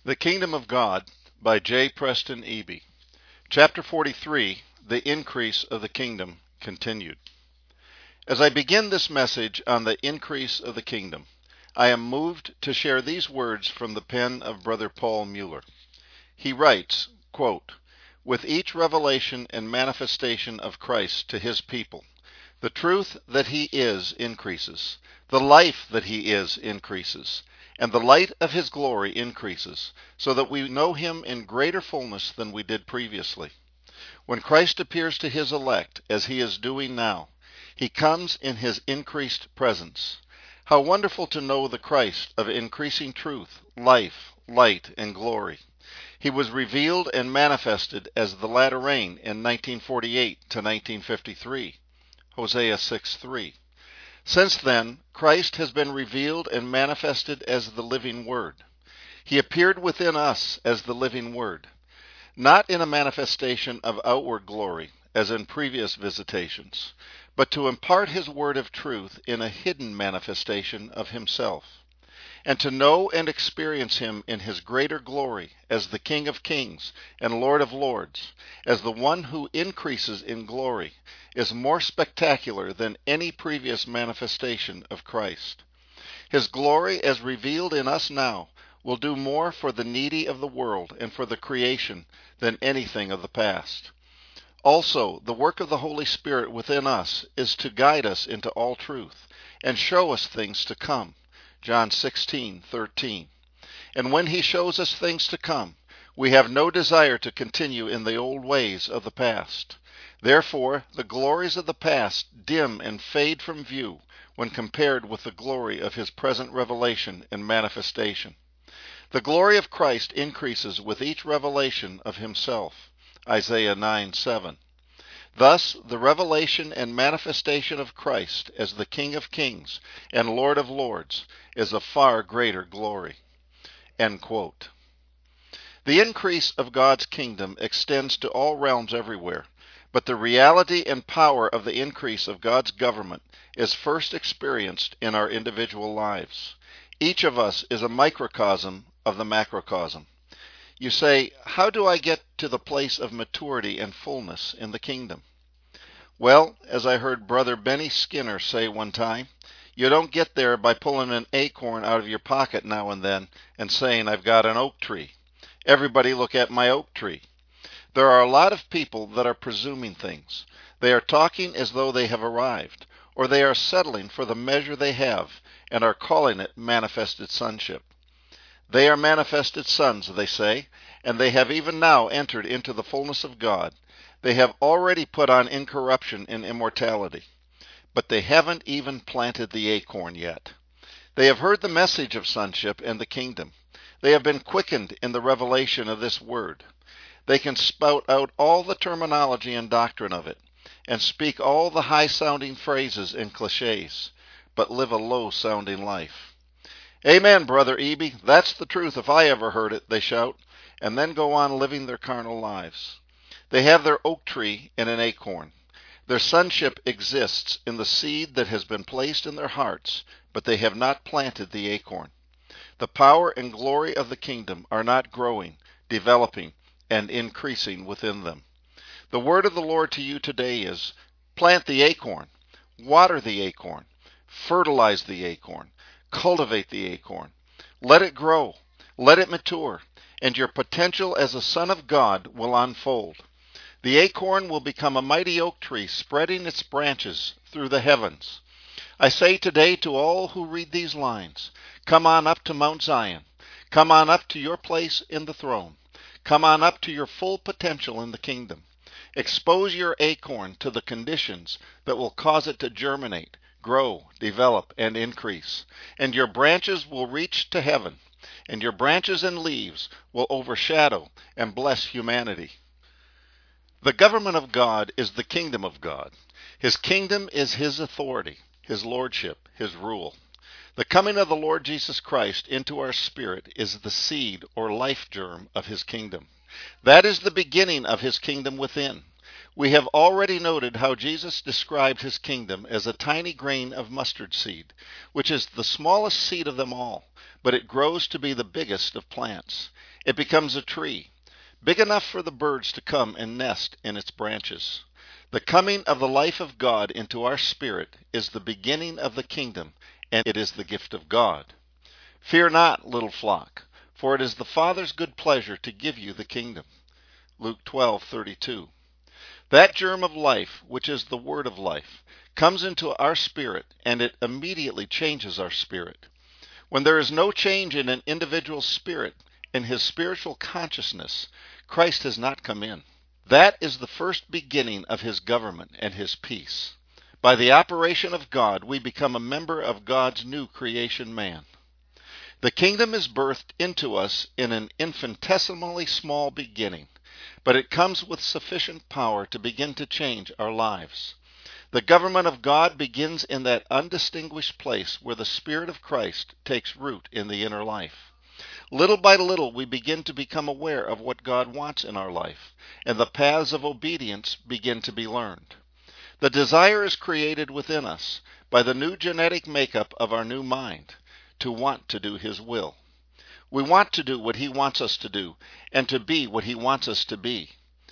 The Kingdom of God by J. Preston Eby. Chapter 43, The Increase of the Kingdom, continued. As I begin this message on the increase of the kingdom, I am moved to share these words from the pen of Brother Paul Mueller. He writes, quote, "With each revelation and manifestation of Christ to his people, the truth that he is increases, the life that he is increases, and the light of his glory increases, so that we know him in greater fullness than we did previously. When Christ appears to his elect, as he is doing now, he comes in his increased presence. How wonderful to know the Christ of increasing truth, life, light, and glory. He was revealed and manifested as the latter rain in 1948 to 1953. Hosea 6:3. Since then, Christ has been revealed and manifested as the living Word. He appeared within us as the living Word, not in a manifestation of outward glory, as in previous visitations, but to impart his word of truth in a hidden manifestation of himself, and to know and experience him in his greater glory as the King of Kings and Lord of Lords, as the one who increases in glory, is more spectacular than any previous manifestation of Christ. His glory, as revealed in us now, will do more for the needy of the world and for the creation than anything of the past. Also, the work of the Holy Spirit within us is to guide us into all truth and show us things to come. John 16:13. And when he shows us things to come, we have no desire to continue in the old ways of the past. Therefore, the glories of the past dim and fade from view when compared with the glory of his present revelation and manifestation. The glory of Christ increases with each revelation of himself. Isaiah 9:7. Thus, the revelation and manifestation of Christ as the King of Kings and Lord of Lords is a far greater glory." End quote. The increase of God's kingdom extends to all realms everywhere, but the reality and power of the increase of God's government is first experienced in our individual lives. Each of us is a microcosm of the macrocosm. You say, how do I get to the place of maturity and fullness in the kingdom? Well, as I heard Brother Benny Skinner say one time, you don't get there by pulling an acorn out of your pocket now and then and saying, I've got an oak tree. Everybody look at my oak tree. There are a lot of people that are presuming things. They are talking as though they have arrived, or they are settling for the measure they have and are calling it manifested sonship. They are manifested sons, they say, and they have even now entered into the fullness of God. They have already put on incorruption and immortality, but they haven't even planted the acorn yet. They have heard the message of sonship and the kingdom. They have been quickened in the revelation of this word. They can spout out all the terminology and doctrine of it, and speak all the high-sounding phrases and cliches, but live a low-sounding life. Amen, Brother Eby. That's the truth if I ever heard it, they shout, and then go on living their carnal lives. They have their oak tree in an acorn. Their sonship exists in the seed that has been placed in their hearts, but they have not planted the acorn. The power and glory of the kingdom are not growing, developing, and increasing within them. The word of the Lord to you today is, plant the acorn, water the acorn, fertilize the acorn, cultivate the acorn. Let it grow, let it mature, and your potential as a son of God will unfold. The acorn will become a mighty oak tree, spreading its branches through the heavens. I say today to all who read these lines, come on up to Mount Zion. Come on up to your place in the throne. Come on up to your full potential in the kingdom. Expose your acorn to the conditions that will cause it to germinate, grow, develop, and increase. And your branches will reach to heaven, and your branches and leaves will overshadow and bless humanity. The government of God is the kingdom of God. His kingdom is his authority, his lordship, his rule. The coming of the Lord Jesus Christ into our spirit is the seed or life germ of his kingdom. That is the beginning of his kingdom within. We have already noted how Jesus described his kingdom as a tiny grain of mustard seed, which is the smallest seed of them all, but it grows to be the biggest of plants. It becomes a tree, big enough for the birds to come and nest in its branches. The coming of the life of God into our spirit is the beginning of the kingdom, and it is the gift of God. Fear not, little flock, for it is the Father's good pleasure to give you the kingdom. Luke 12:32. That germ of life, which is the word of life, comes into our spirit, and it immediately changes our spirit. When there is no change in an individual's spirit, in his spiritual consciousness, Christ has not come in. That is the first beginning of his government and his peace. By the operation of God, we become a member of God's new creation man. The kingdom is birthed into us in an infinitesimally small beginning, but it comes with sufficient power to begin to change our lives. The government of God begins in that undistinguished place where the Spirit of Christ takes root in the inner life. Little by little, we begin to become aware of what God wants in our life, and the paths of obedience begin to be learned. The desire is created within us by the new genetic makeup of our new mind to want to do His will. We want to do what He wants us to do and to be what He wants us to be.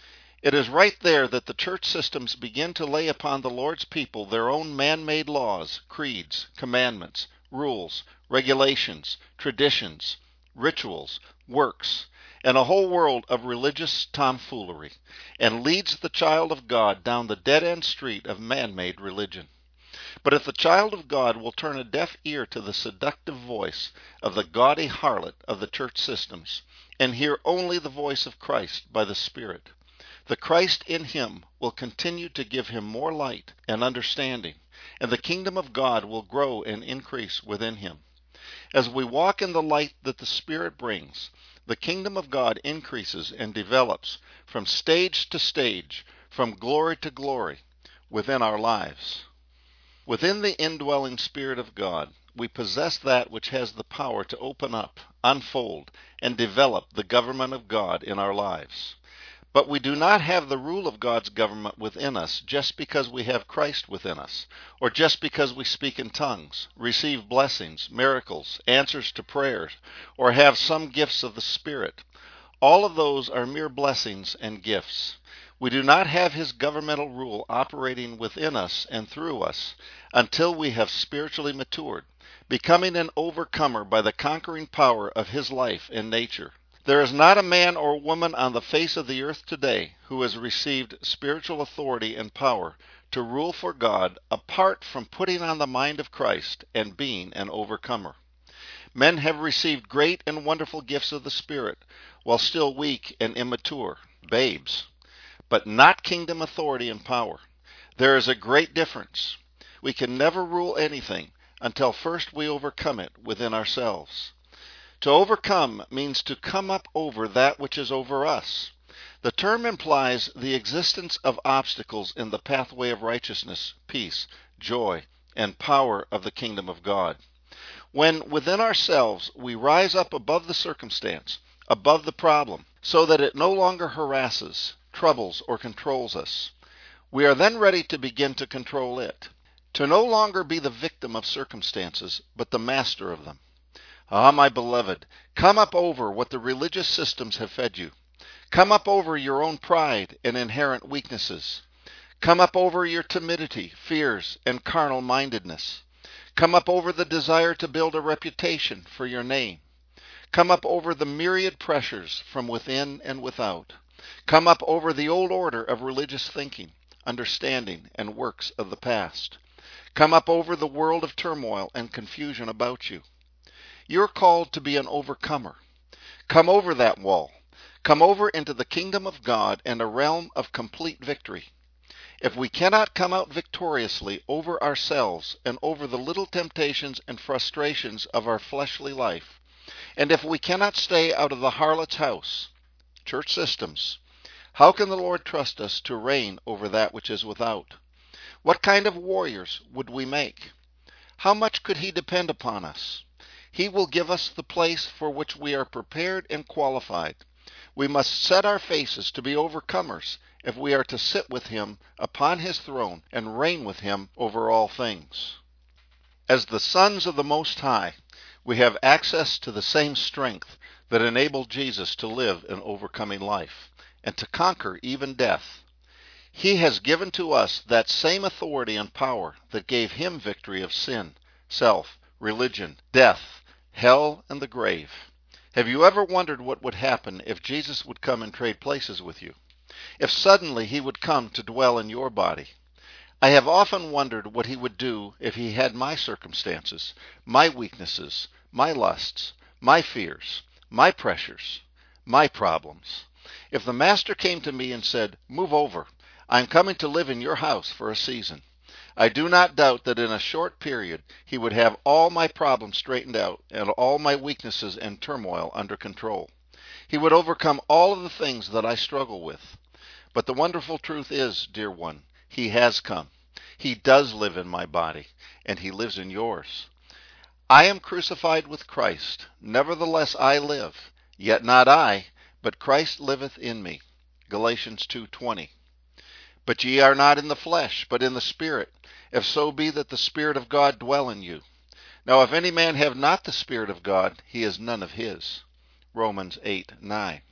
It is right there that the church systems begin to lay upon the Lord's people their own man-made laws, creeds, commandments, rules, regulations, traditions, rituals, works, and a whole world of religious tomfoolery, and leads the child of God down the dead-end street of man-made religion. But if the child of God will turn a deaf ear to the seductive voice of the gaudy harlot of the church systems, and hear only the voice of Christ by the Spirit, the Christ in him will continue to give him more light and understanding, and the kingdom of God will grow and increase within him. As we walk in the light that the Spirit brings, the kingdom of God increases and develops from stage to stage, from glory to glory, within our lives. Within the indwelling Spirit of God, we possess that which has the power to open up, unfold, and develop the government of God in our lives. But we do not have the rule of God's government within us just because we have Christ within us, or just because we speak in tongues, receive blessings, miracles, answers to prayers, or have some gifts of the Spirit. All of those are mere blessings and gifts. We do not have His governmental rule operating within us and through us until we have spiritually matured, becoming an overcomer by the conquering power of His life and nature. There is not a man or woman on the face of the earth today who has received spiritual authority and power to rule for God apart from putting on the mind of Christ and being an overcomer. Men have received great and wonderful gifts of the Spirit while still weak and immature, babes, but not kingdom authority and power. There is a great difference. We can never rule anything until first we overcome it within ourselves. To overcome means to come up over that which is over us. The term implies the existence of obstacles in the pathway of righteousness, peace, joy, and power of the kingdom of God. When within ourselves we rise up above the circumstance, above the problem, so that it no longer harasses, troubles, or controls us, we are then ready to begin to control it, to no longer be the victim of circumstances, but the master of them. Ah, my beloved, come up over what the religious systems have fed you. Come up over your own pride and inherent weaknesses. Come up over your timidity, fears, and carnal mindedness. Come up over the desire to build a reputation for your name. Come up over the myriad pressures from within and without. Come up over the old order of religious thinking, understanding, and works of the past. Come up over the world of turmoil and confusion about you. You're called to be an overcomer. Come over that wall. Come over into the kingdom of God and a realm of complete victory. If we cannot come out victoriously over ourselves and over the little temptations and frustrations of our fleshly life, and if we cannot stay out of the harlot's house, church systems, how can the Lord trust us to reign over that which is without? What kind of warriors would we make? How much could He depend upon us? He will give us the place for which we are prepared and qualified. We must set our faces to be overcomers if we are to sit with Him upon His throne and reign with Him over all things. As the sons of the Most High, we have access to the same strength, that enabled Jesus to live an overcoming life and to conquer even death. He has given to us that same authority and power that gave him victory of sin, self, religion, death, hell, and the grave. Have you ever wondered what would happen if Jesus would come and trade places with you? If suddenly he would come to dwell in your body? I have often wondered what he would do if he had my circumstances, my weaknesses, my lusts, my fears, my pressures, my problems. If the Master came to me and said, "Move over, I'm coming to live in your house for a season," I do not doubt that in a short period he would have all my problems straightened out and all my weaknesses and turmoil under control. He would overcome all of the things that I struggle with. But the wonderful truth is, dear one, he has come. He does live in my body, and he lives in yours. I am crucified with Christ. Nevertheless I live, yet not I, but Christ liveth in me. Galatians 2:20. But ye are not in the flesh, but in the Spirit, if so be that the Spirit of God dwell in you. Now if any man have not the Spirit of God, he is none of his. Romans 8:9.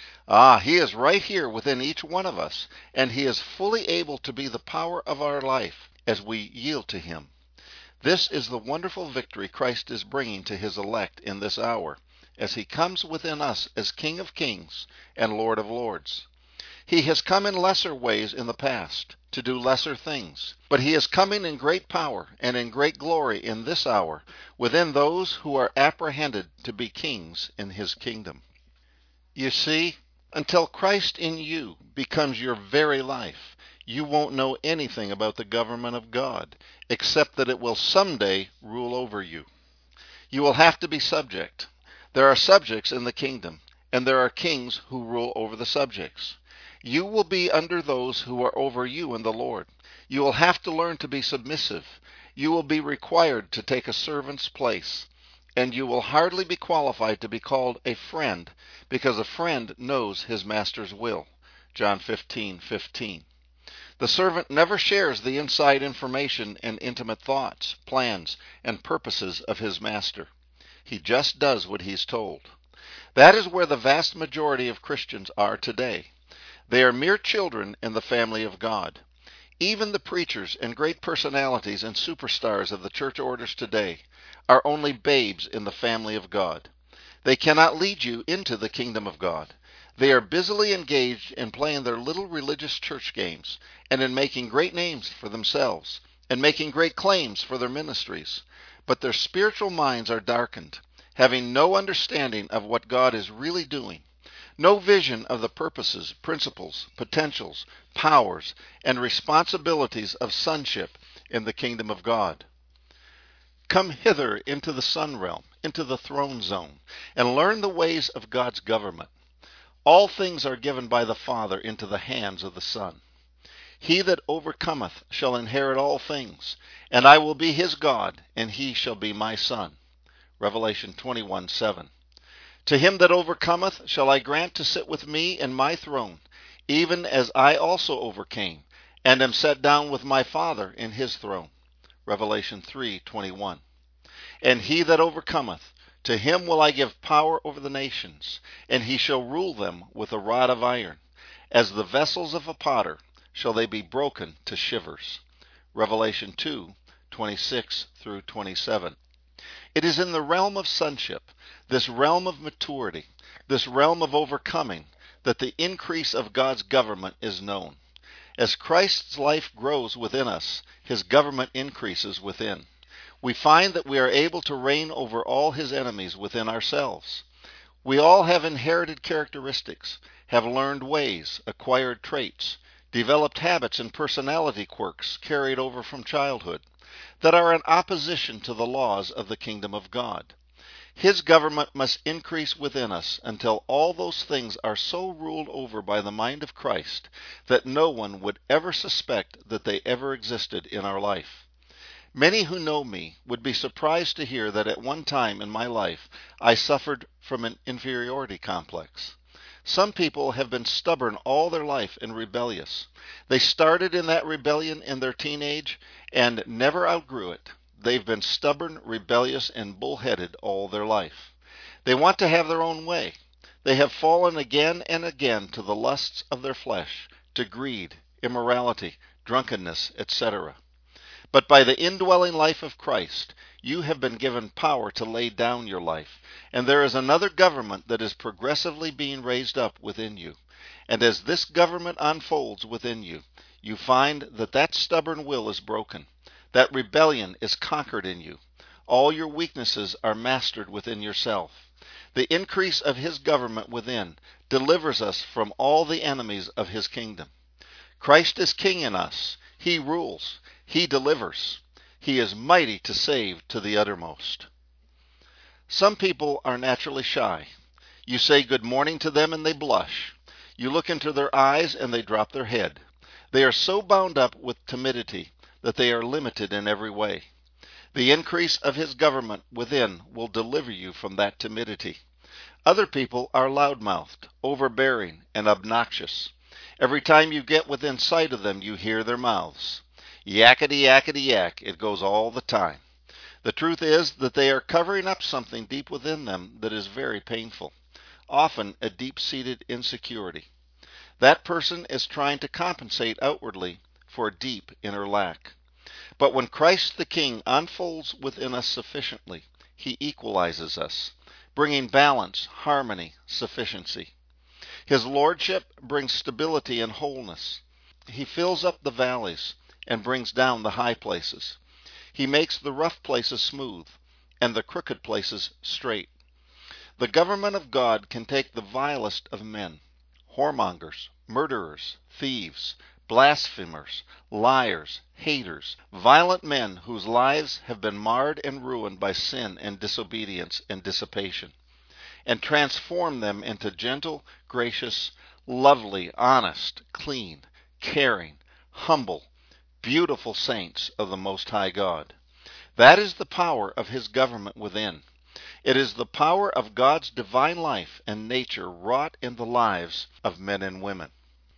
He is right here within each one of us, and he is fully able to be the power of our life as we yield to him. This is the wonderful victory Christ is bringing to his elect in this hour, as he comes within us as King of Kings and Lord of Lords. He has come in lesser ways in the past, to do lesser things, but he is coming in great power and in great glory in this hour within those who are apprehended to be kings in his kingdom. You see, until Christ in you becomes your very life, you won't know anything about the government of God, except that it will someday rule over you. You will have to be subject. There are subjects in the kingdom, and there are kings who rule over the subjects. You will be under those who are over you in the Lord. You will have to learn to be submissive. You will be required to take a servant's place, and you will hardly be qualified to be called a friend, because a friend knows his master's will. John 15:15. The servant never shares the inside information and intimate thoughts, plans, and purposes of his master. He just does what he's told. That is where the vast majority of Christians are today. They are mere children in the family of God. Even the preachers and great personalities and superstars of the church orders today are only babes in the family of God. They cannot lead you into the kingdom of God. They are busily engaged in playing their little religious church games and in making great names for themselves and making great claims for their ministries. But their spiritual minds are darkened, having no understanding of what God is really doing. No vision of the purposes, principles, potentials, powers, and responsibilities of sonship in the kingdom of God. Come hither into the sun realm, into the throne zone, and learn the ways of God's government. All things are given by the Father into the hands of the Son. He that overcometh shall inherit all things, and I will be his God, and he shall be my son. Revelation 21:7. To him that overcometh shall I grant to sit with me in my throne, even as I also overcame, and am set down with my Father in his throne. Revelation 3:21. And he that overcometh, to him will I give power over the nations, and he shall rule them with a rod of iron. As the vessels of a potter shall they be broken to shivers. Revelation 2:26-27. It is in the realm of sonship, this realm of maturity, this realm of overcoming, that the increase of God's government is known. As Christ's life grows within us, his government increases within. We find that we are able to reign over all his enemies within ourselves. We all have inherited characteristics, have learned ways, acquired traits, developed habits and personality quirks carried over from childhood, that are in opposition to the laws of the kingdom of God. His government must increase within us until all those things are so ruled over by the mind of Christ that no one would ever suspect that they ever existed in our life. Many who know me would be surprised to hear that at one time in my life I suffered from an inferiority complex. Some people have been stubborn all their life and rebellious. They started in that rebellion in their teenage and never outgrew it. They've been stubborn, rebellious, and bullheaded all their life. They want to have their own way. They have fallen again and again to the lusts of their flesh, to greed, immorality, drunkenness, etc. But by the indwelling life of Christ, you have been given power to lay down your life, and there is another government that is progressively being raised up within you. And as this government unfolds within you, you find that that stubborn will is broken, that rebellion is conquered in you. All your weaknesses are mastered within yourself. The increase of His government within delivers us from all the enemies of His kingdom. Christ is King in us. He rules. He delivers. He is mighty to save to the uttermost. Some people are naturally shy. You say good morning to them and they blush. You look into their eyes and they drop their head. They are so bound up with timidity that they are limited in every way. The increase of His government within will deliver you from that timidity. Other people are loudmouthed, overbearing, and obnoxious. Every time you get within sight of them, you hear their mouths. Yakety, yakety, yak, it goes all the time. The truth is that they are covering up something deep within them that is very painful, often a deep-seated insecurity. That person is trying to compensate outwardly for a deep inner lack. But when Christ the King unfolds within us sufficiently, He equalizes us, bringing balance, harmony, sufficiency. His lordship brings stability and wholeness. He fills up the valleys and brings down the high places. He makes the rough places smooth and the crooked places straight. The government of God can take the vilest of men, whoremongers, murderers, thieves, blasphemers, liars, haters, violent men whose lives have been marred and ruined by sin and disobedience and dissipation, and transform them into gentle, gracious, lovely, honest, clean, caring, humble, beautiful saints of the Most High God. That is the power of His government within. It is the power of God's divine life and nature wrought in the lives of men and women.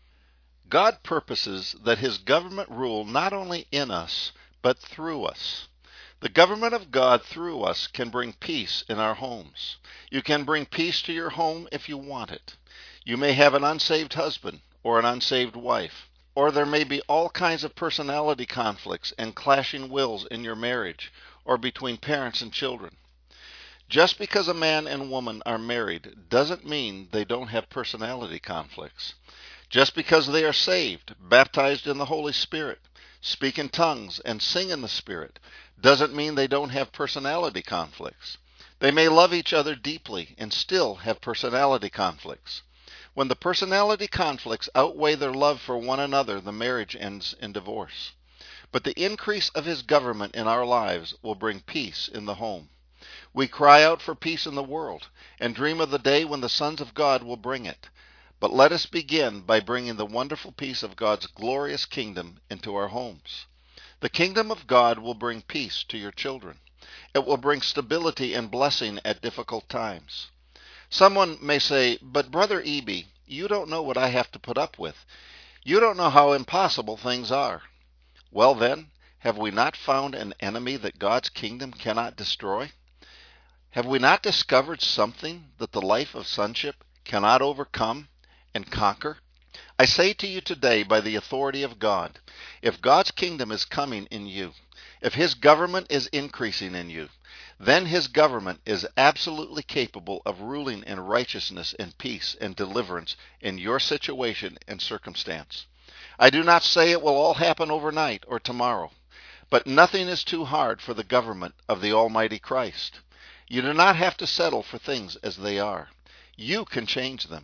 God purposes that His government rule not only in us, but through us. The government of God through us can bring peace in our homes. You can bring peace to your home if you want it. You may have an unsaved husband or an unsaved wife, or there may be all kinds of personality conflicts and clashing wills in your marriage or between parents and children. Just because a man and woman are married doesn't mean they don't have personality conflicts. Just because they are saved, baptized in the Holy Spirit, speak in tongues, and sing in the Spirit, doesn't mean they don't have personality conflicts. They may love each other deeply and still have personality conflicts. When the personality conflicts outweigh their love for one another, the marriage ends in divorce. But the increase of His government in our lives will bring peace in the home. We cry out for peace in the world and dream of the day when the sons of God will bring it. But let us begin by bringing the wonderful peace of God's glorious kingdom into our homes. The kingdom of God will bring peace to your children. It will bring stability and blessing at difficult times. Someone may say, "But Brother Eby, you don't know what I have to put up with. You don't know how impossible things are." Well then, have we not found an enemy that God's kingdom cannot destroy? Have we not discovered something that the life of sonship cannot overcome and conquer? I say to you today by the authority of God, if God's kingdom is coming in you, if His government is increasing in you, then His government is absolutely capable of ruling in righteousness and peace and deliverance in your situation and circumstance. I do not say it will all happen overnight or tomorrow, but nothing is too hard for the government of the Almighty Christ. You do not have to settle for things as they are. You can change them.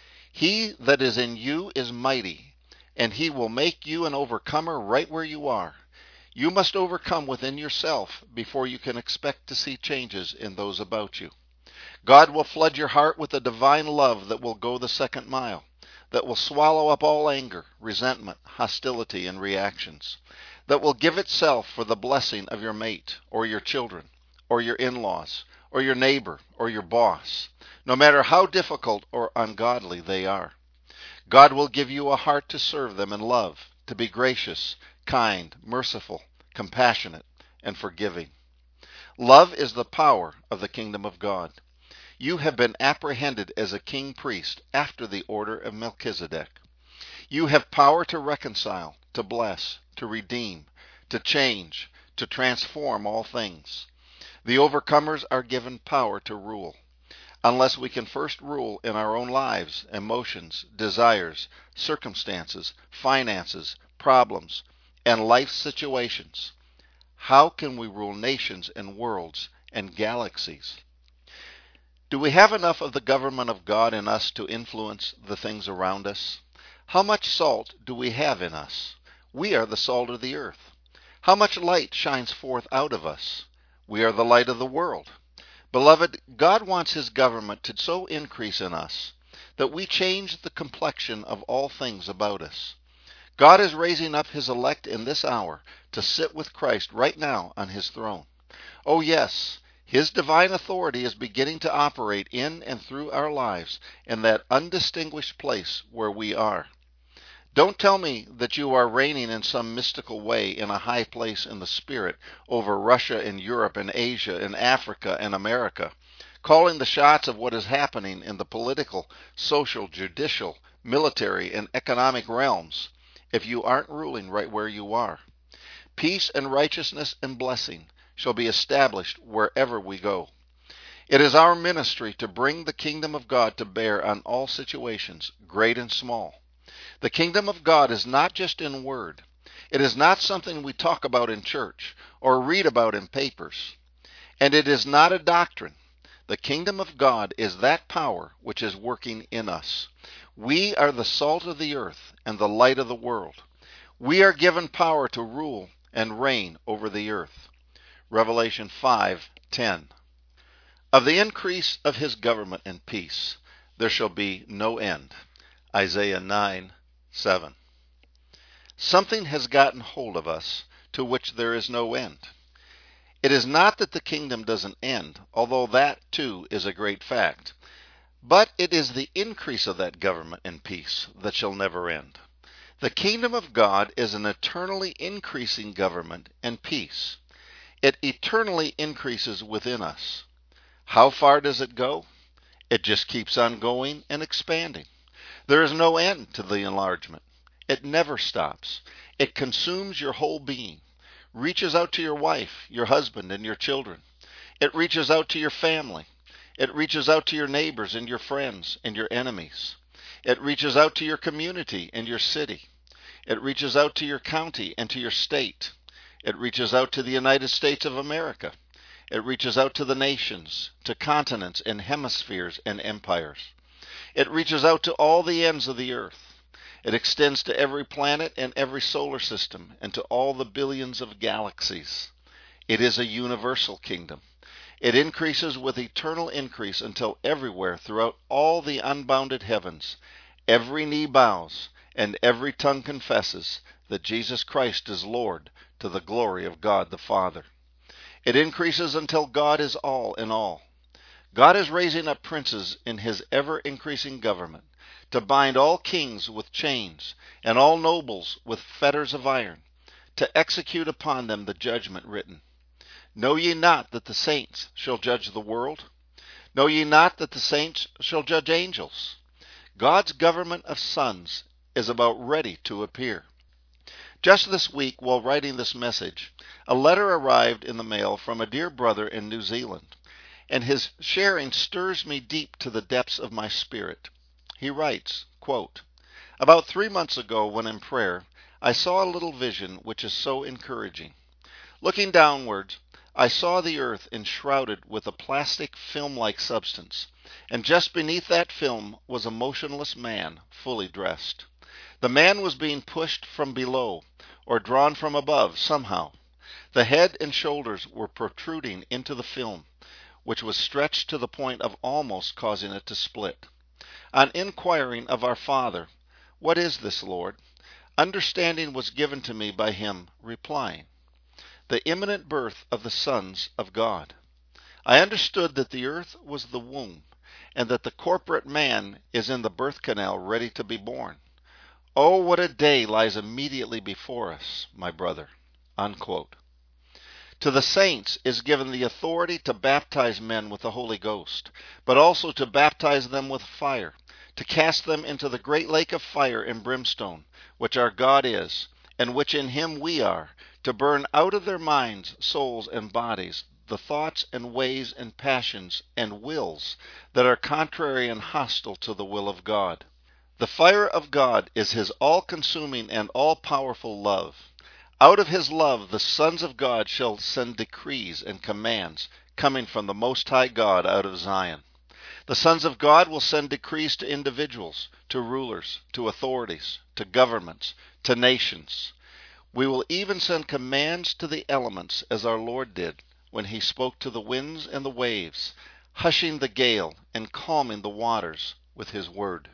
He that is in you is mighty, and He will make you an overcomer right where you are. You must overcome within yourself before you can expect to see changes in those about you. God will flood your heart with a divine love that will go the second mile, that will swallow up all anger, resentment, hostility, and reactions, that will give itself for the blessing of your mate or your children or your in-laws or your neighbor or your boss, no matter how difficult or ungodly they are. God will give you a heart to serve them in love, to be gracious, kind, merciful, compassionate, and forgiving. Love is the power of the kingdom of God. You have been apprehended as a king-priest after the order of Melchizedek. You have power to reconcile, to bless, to redeem, to change, to transform all things. The overcomers are given power to rule. Unless we can first rule in our own lives, emotions, desires, circumstances, finances, problems, and life situations, how can we rule nations and worlds and galaxies? Do we have enough of the government of God in us to influence the things around us? How much salt do we have in us? We are the salt of the earth. How much light shines forth out of us? We are the light of the world. Beloved, God wants His government to so increase in us that we change the complexion of all things about us. God is raising up His elect in this hour to sit with Christ right now on His throne. Oh yes, His divine authority is beginning to operate in and through our lives in that undistinguished place where we are. Don't tell me that you are reigning in some mystical way in a high place in the Spirit over Russia and Europe and Asia and Africa and America, calling the shots of what is happening in the political, social, judicial, military, and economic realms, if you aren't ruling right where you are. Peace and righteousness and blessing shall be established wherever we go. It is our ministry to bring the kingdom of God to bear on all situations, great and small. The kingdom of God is not just in word. It is not something we talk about in church or read about in papers. And it is not a doctrine. The kingdom of God is that power which is working in us. We are the salt of the earth and the light of the world. We are given power to rule and reign over the earth. Revelation 5:10. Of the increase of His government and peace there shall be no end. Isaiah 9:7. Something has gotten hold of us to which there is no end. It is not that the kingdom doesn't end, although that too is a great fact, but it is the increase of that government and peace that shall never end. The kingdom of God is an eternally increasing government and peace. It eternally increases within us. How far does it go? It just keeps on going and expanding. There is no end to the enlargement. It never stops. It consumes your whole being, reaches out to your wife, your husband, and your children. It reaches out to your family. It reaches out to your neighbors and your friends and your enemies. It reaches out to your community and your city. It reaches out to your county and to your state. It reaches out to the United States of America. It reaches out to the nations, to continents and hemispheres and empires. It reaches out to all the ends of the earth. It extends to every planet and every solar system and to all the billions of galaxies. It is a universal kingdom. It increases with eternal increase until everywhere throughout all the unbounded heavens, every knee bows and every tongue confesses that Jesus Christ is Lord to the glory of God the Father. It increases until God is all in all. God is raising up princes in His ever-increasing government to bind all kings with chains and all nobles with fetters of iron, to execute upon them the judgment written. Know ye not that the saints shall judge the world? Know ye not that the saints shall judge angels? God's government of sons is about ready to appear. Just this week, while writing this message, a letter arrived in the mail from a dear brother in New Zealand, and his sharing stirs me deep to the depths of my spirit. He writes, quote, "About 3 months ago, when in prayer, I saw a little vision which is so encouraging. Looking downwards, I saw the earth enshrouded with a plastic film-like substance, and just beneath that film was a motionless man, fully dressed. The man was being pushed from below, or drawn from above somehow. The head and shoulders were protruding into the film, which was stretched to the point of almost causing it to split. On inquiring of our Father, 'What is this, Lord?' understanding was given to me by Him, replying, 'The imminent birth of the sons of God.' I understood that the earth was the womb, and that the corporate man is in the birth canal ready to be born. Oh, what a day lies immediately before us, my brother." Unquote. To the saints is given the authority to baptize men with the Holy Ghost, but also to baptize them with fire, to cast them into the great lake of fire and brimstone, which our God is, and which in him we are, to burn out of their minds, souls, and bodies the thoughts and ways and passions and wills that are contrary and hostile to the will of God. The fire of God is his all-consuming and all-powerful love. Out of his love the sons of God shall send decrees and commands coming from the Most High God out of Zion. The sons of God will send decrees to individuals, to rulers, to authorities, to governments, to nations. We will even send commands to the elements as our Lord did when he spoke to the winds and the waves, hushing the gale and calming the waters with his word.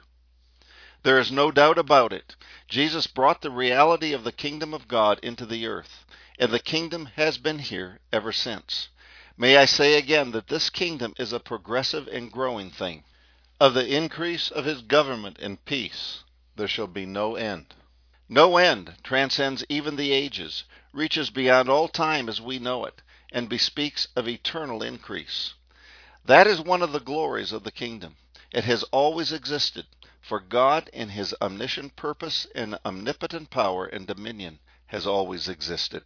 There is no doubt about it. Jesus brought the reality of the kingdom of God into the earth, and the kingdom has been here ever since. May I say again that this kingdom is a progressive and growing thing. Of the increase of his government and peace there shall be no end. No end transcends even the ages, reaches beyond all time as we know it, and bespeaks of eternal increase. That is one of the glories of the kingdom. It has always existed, for God in his omniscient purpose and omnipotent power and dominion has always existed.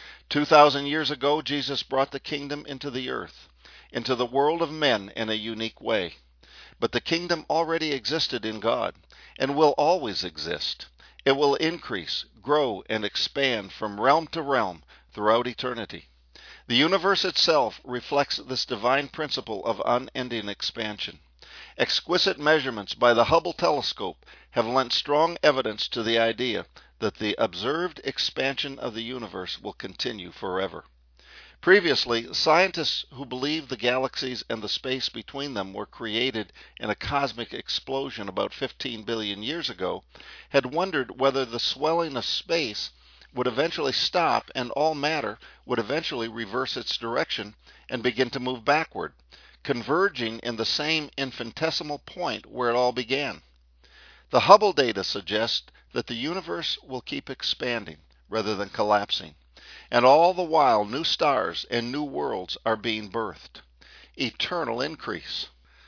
2,000 years ago, Jesus brought the kingdom into the earth, into the world of men in a unique way. But the kingdom already existed in God and will always exist. It will increase, grow, and expand from realm to realm throughout eternity. The universe itself reflects this divine principle of unending expansion. Exquisite measurements by the Hubble telescope have lent strong evidence to the idea that the observed expansion of the universe will continue forever. Previously, scientists who believed the galaxies and the space between them were created in a cosmic explosion about 15 billion years ago had wondered whether the swelling of space would eventually stop and all matter would eventually reverse its direction and begin to move backward, converging in the same infinitesimal point where it all began. The Hubble data suggest that the universe will keep expanding rather than collapsing, and all the while new stars and new worlds are being birthed. Eternal increase.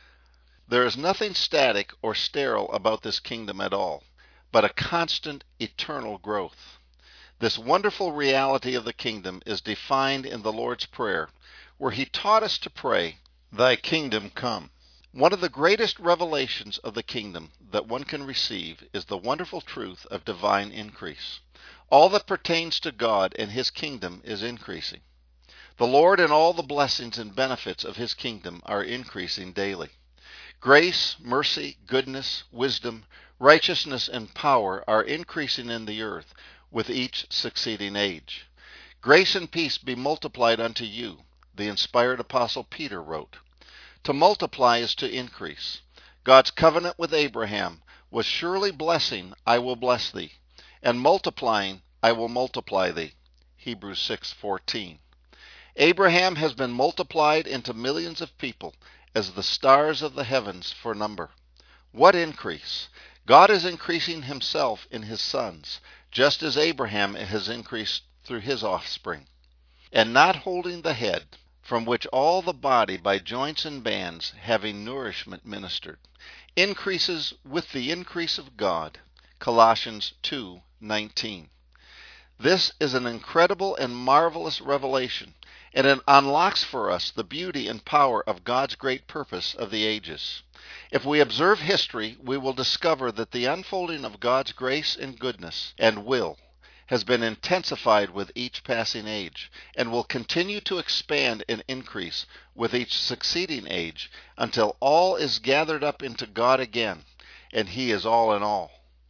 There is nothing static or sterile about this kingdom at all, but a constant eternal growth. This wonderful reality of the kingdom is defined in the Lord's Prayer, where he taught us to pray, "Thy kingdom come." One of the greatest revelations of the kingdom that one can receive is the wonderful truth of divine increase. All that pertains to God and his kingdom is increasing. The Lord and all the blessings and benefits of his kingdom are increasing daily. Grace, mercy, goodness, wisdom, righteousness, and power are increasing in the earth with each succeeding age. Grace and peace be multiplied unto you, the inspired apostle Peter wrote. To multiply is to increase. God's covenant with Abraham was surely blessing, I will bless thee, and multiplying, I will multiply thee. Hebrews 6:14. Abraham has been multiplied into millions of people as the stars of the heavens for number. What increase! God is increasing himself in his sons, just as Abraham has increased through his offspring. And not holding the head, from which all the body by joints and bands having nourishment ministered, increases with the increase of God. Colossians 2:19. This is an incredible and marvelous revelation, and it unlocks for us the beauty and power of God's great purpose of the ages. If we observe history, we will discover that the unfolding of God's grace and goodness and will has been intensified with each passing age, and will continue to expand and increase with each succeeding age until all is gathered up into God again, and he is all in all.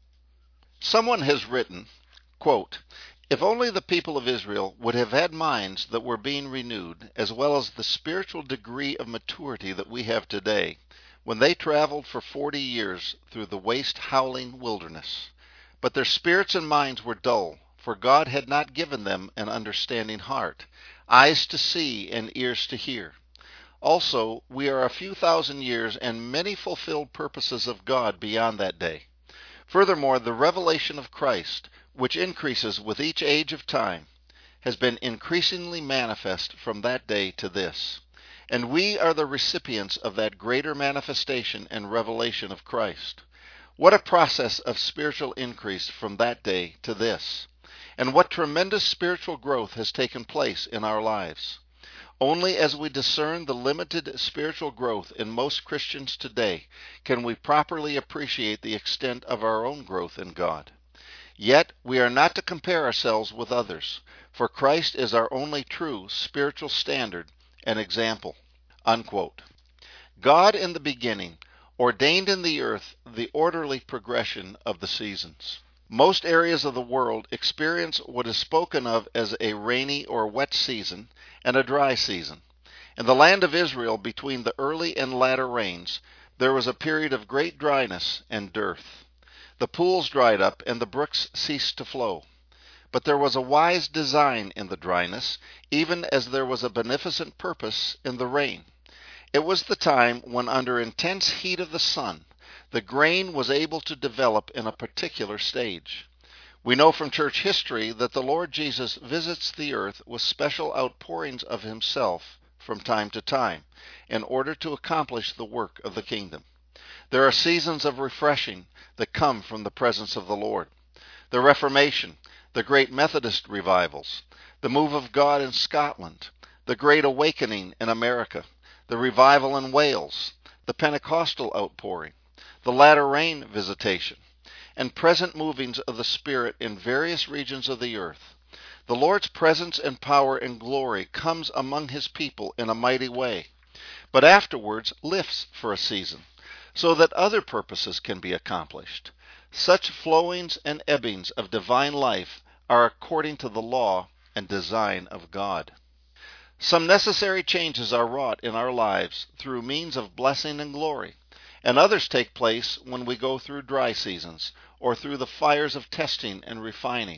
Someone has written, quote, "If only the people of Israel would have had minds that were being renewed, as well as the spiritual degree of maturity that we have today, when they traveled for 40 years through the waste howling wilderness. But their spirits and minds were dull, for God had not given them an understanding heart, eyes to see and ears to hear. Also, we are a few thousand years and many fulfilled purposes of God beyond that day. Furthermore, the revelation of Christ, which increases with each age of time, has been increasingly manifest from that day to this. And we are the recipients of that greater manifestation and revelation of Christ. What a process of spiritual increase from that day to this. And what tremendous spiritual growth has taken place in our lives. Only as we discern the limited spiritual growth in most Christians today can we properly appreciate the extent of our own growth in God. Yet we are not to compare ourselves with others, for Christ is our only true spiritual standard and example." Unquote. God in the beginning ordained in the earth the orderly progression of the seasons. Most areas of the world experience what is spoken of as a rainy or wet season and a dry season. In the land of Israel, between the early and latter rains, there was a period of great dryness and dearth. The pools dried up and the brooks ceased to flow. But there was a wise design in the dryness, even as there was a beneficent purpose in the rain. It was the time when, under intense heat of the sun, the grain was able to develop in a particular stage. We know from church history that the Lord Jesus visits the earth with special outpourings of himself from time to time in order to accomplish the work of the kingdom. There are seasons of refreshing that come from the presence of the Lord. The Reformation, the great Methodist revivals, the move of God in Scotland, the Great Awakening in America, the revival in Wales, the Pentecostal outpouring, the latter rain visitation, and present movings of the Spirit in various regions of the earth. The Lord's presence and power and glory comes among his people in a mighty way, but afterwards lifts for a season, so that other purposes can be accomplished. Such flowings and ebbings of divine life are according to the law and design of God. Some necessary changes are wrought in our lives through means of blessing and glory, and others take place when we go through dry seasons or through the fires of testing and refining.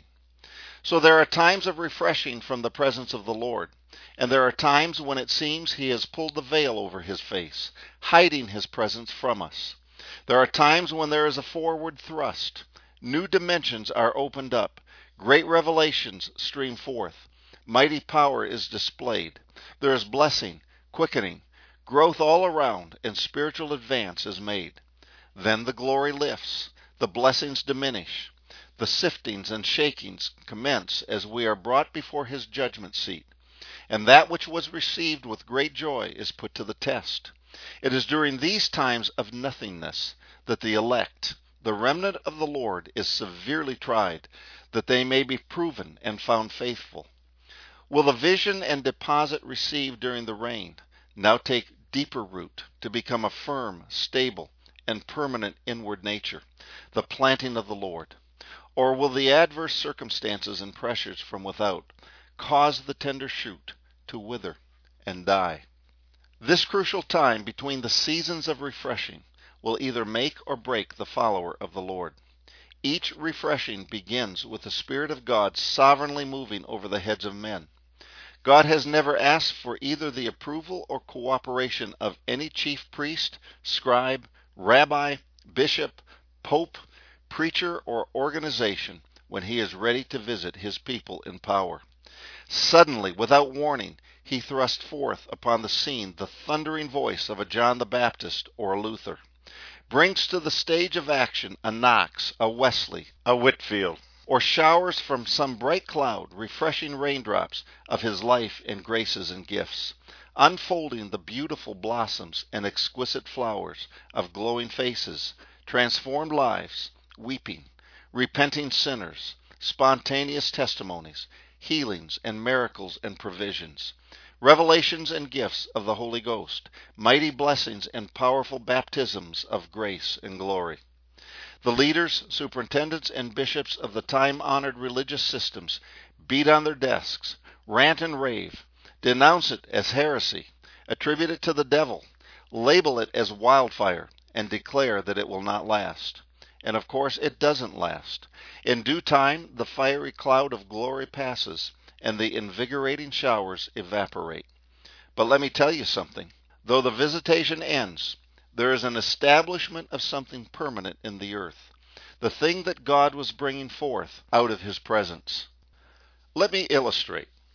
So there are times of refreshing from the presence of the Lord, and there are times when it seems he has pulled the veil over his face, hiding his presence from us. There are times when there is a forward thrust. New dimensions are opened up. Great revelations stream forth. Mighty power is displayed. There is blessing, quickening, growth all around, and spiritual advance is made. Then the glory lifts. The blessings diminish. The siftings and shakings commence as we are brought before his judgment seat. And that which was received with great joy is put to the test. It is during these times of nothingness that the elect, the remnant of the Lord, is severely tried, that they may be proven and found faithful. Will the vision and deposit received during the rain now take deeper root to become a firm, stable, and permanent inward nature, the planting of the Lord? Or will the adverse circumstances and pressures from without cause the tender shoot to wither and die? This crucial time between the seasons of refreshing will either make or break the follower of the Lord. Each refreshing begins with the Spirit of God sovereignly moving over the heads of men. God has never asked for either the approval or cooperation of any chief priest, scribe, rabbi, bishop, pope, preacher, or organization when he is ready to visit his people in power. Suddenly, without warning, he thrust forth upon the scene the thundering voice of a John the Baptist or a Luther, brings to the stage of action a Knox, a Wesley, a Whitefield, or showers from some bright cloud refreshing raindrops of his life and graces and gifts, unfolding the beautiful blossoms and exquisite flowers of glowing faces, transformed lives, weeping, repenting sinners, spontaneous testimonies, healings and miracles and provisions, revelations and gifts of the Holy Ghost, mighty blessings and powerful baptisms of grace and glory. The leaders, superintendents, and bishops of the time-honored religious systems beat on their desks, rant and rave, denounce it as heresy, attribute it to the devil, label it as wildfire, and declare that it will not last. And of course it doesn't last. In due time, the fiery cloud of glory passes, and the invigorating showers evaporate. But let me tell you something. Though the visitation ends, there is an establishment of something permanent in the earth, the thing that God was bringing forth out of his presence. Let me illustrate.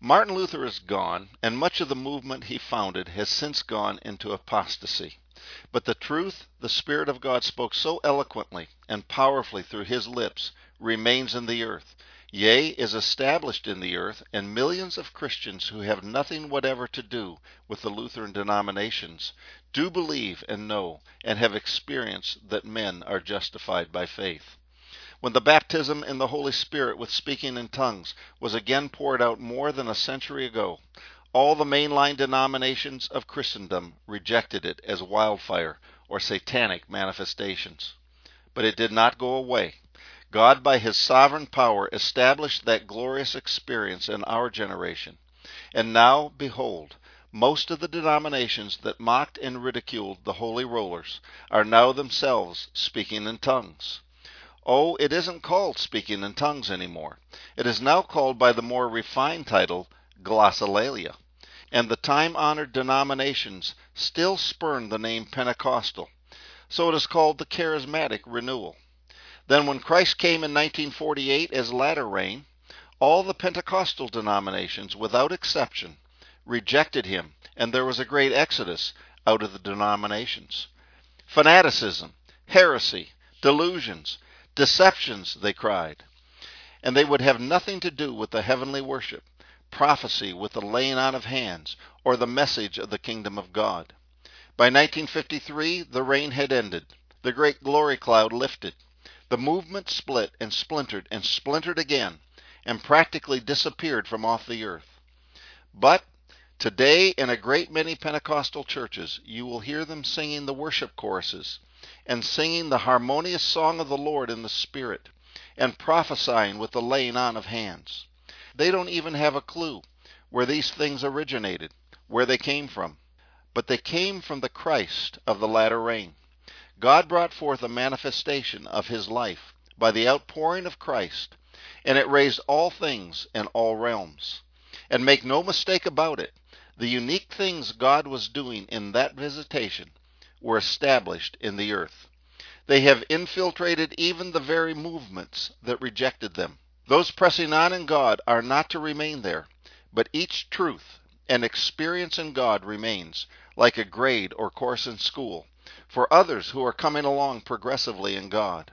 Martin Luther is gone, and much of the movement he founded has since gone into apostasy. But the truth the Spirit of God spoke so eloquently and powerfully through his lips remains in the earth, yea, is established in the earth, and millions of Christians who have nothing whatever to do with the Lutheran denominations do believe and know and have experienced that men are justified by faith. When the baptism in the Holy Spirit with speaking in tongues was again poured out more than a century ago, all the mainline denominations of Christendom rejected it as wildfire or satanic manifestations. But it did not go away. God, by his sovereign power, established that glorious experience in our generation. And now, behold, most of the denominations that mocked and ridiculed the holy rollers are now themselves speaking in tongues. Oh, it isn't called speaking in tongues anymore. It is now called by the more refined title, glossolalia. And the time-honored denominations still spurn the name Pentecostal. So it is called the charismatic renewal. Then when Christ came in 1948 as latter rain, all the Pentecostal denominations, without exception, rejected him, and there was a great exodus out of the denominations. Fanaticism, heresy, delusions, deceptions, they cried. And they would have nothing to do with the heavenly worship, prophecy with the laying on of hands, or the message of the kingdom of God. By 1953, the reign had ended. The great glory cloud lifted. The movement split and splintered again, and practically disappeared from off the earth. But today, in a great many Pentecostal churches, you will hear them singing the worship choruses, and singing the harmonious song of the Lord in the Spirit, and prophesying with the laying on of hands. They don't even have a clue where these things originated, where they came from. But they came from the Christ of the latter rain. God brought forth a manifestation of his life by the outpouring of Christ, and it raised all things in all realms. And make no mistake about it, the unique things God was doing in that visitation were established in the earth. They have infiltrated even the very movements that rejected them. Those pressing on in God are not to remain there, but each truth and experience in God remains, like a grade or course in school, for others who are coming along progressively in God.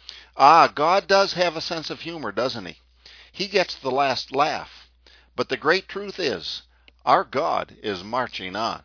God does have a sense of humor, doesn't he? He gets the last laugh. But the great truth is, our God is marching on.